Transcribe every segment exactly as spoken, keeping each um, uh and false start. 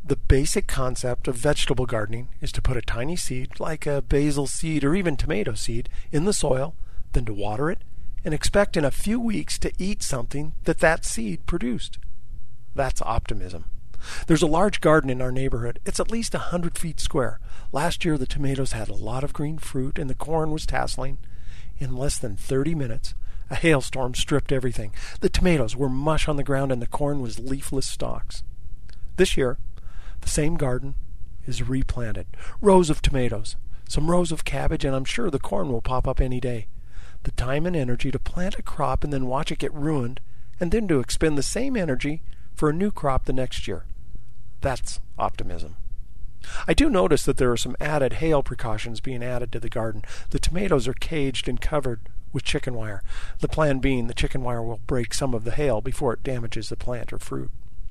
The basic concept of vegetable gardening is to put a tiny seed, like a basil seed or even tomato seed, in the soil, then to water it, and expect in a few weeks to eat something that that seed produced. That's optimism. There's a large garden in our neighborhood. It's at least a hundred feet square. Last year the tomatoes had a lot of green fruit and the corn was tasseling. In less than thirty minutes, a hailstorm stripped everything. The tomatoes were mush on the ground and the corn was leafless stalks. This year, the same garden is replanted. Rows of tomatoes, some rows of cabbage, and I'm sure the corn will pop up any day. The time and energy to plant a crop and then watch it get ruined, and then to expend the same energy for a new crop the next year. That's optimism. I do notice that there are some added hail precautions being added to the garden. The tomatoes are caged and covered with chicken wire. The plan being the chicken wire will break some of the hail before it damages the plant or fruit.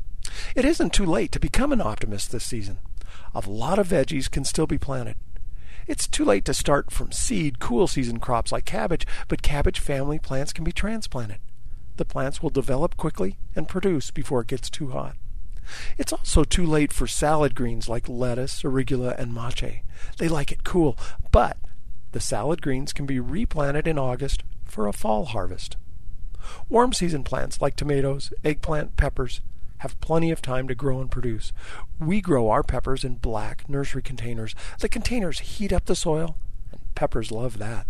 It isn't too late to become an optimist this season. A lot of veggies can still be planted. It's too late to start from seed cool season crops like cabbage, but cabbage family plants can be transplanted. The plants will develop quickly and produce before it gets too hot. It's also too late for salad greens like lettuce, arugula, and mache. They like it cool, but the salad greens can be replanted in August for a fall harvest. Warm season plants like tomatoes, eggplant, peppers have plenty of time to grow and produce. We grow our peppers in black nursery containers. The containers heat up the soil, and peppers love that.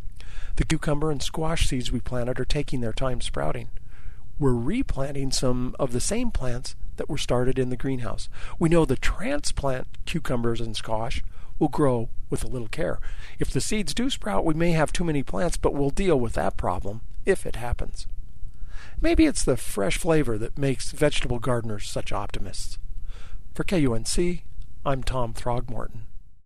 The cucumber and squash seeds we planted are taking their time sprouting. We're replanting some of the same plants that were started in the greenhouse. We know the transplant cucumbers and squash will grow with a little care. If the seeds do sprout, we may have too many plants, but we'll deal with that problem if it happens. Maybe it's the fresh flavor that makes vegetable gardeners such optimists. For K U N C, I'm Tom Throgmorton.